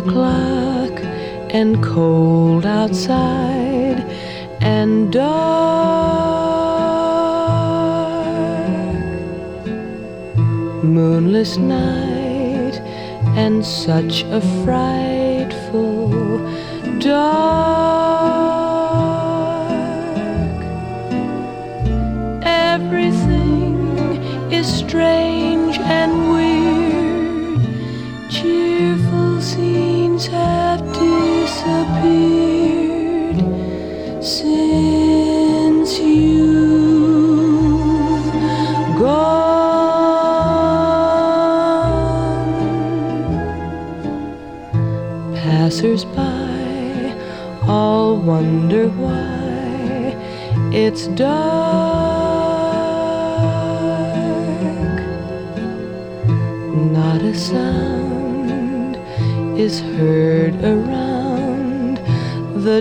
o'clock and cold outside and dark, moonless night and such a frightful dark. Everything is strange and weird. Cheerful scenes have disappeared since you've gone. Passers-by all wonder why it's dark. Not a sound is heard around the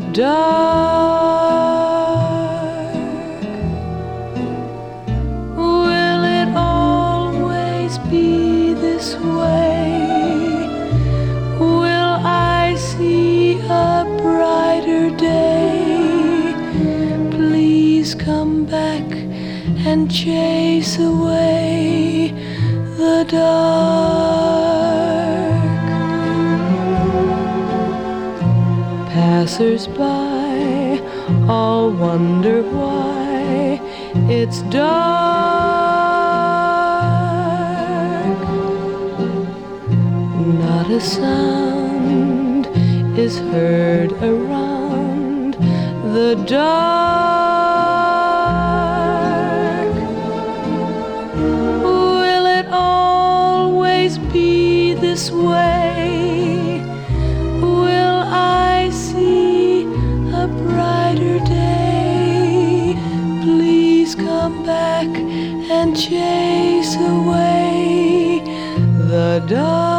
dark. Will it always be this way? Will I see a brighter day? Please come back and chase away the dark. Passers-by all wonder why it's dark. Not a sound is heard around the dark. Will it always be this way? Will I see a brighter day? Please come back and chase away the dark.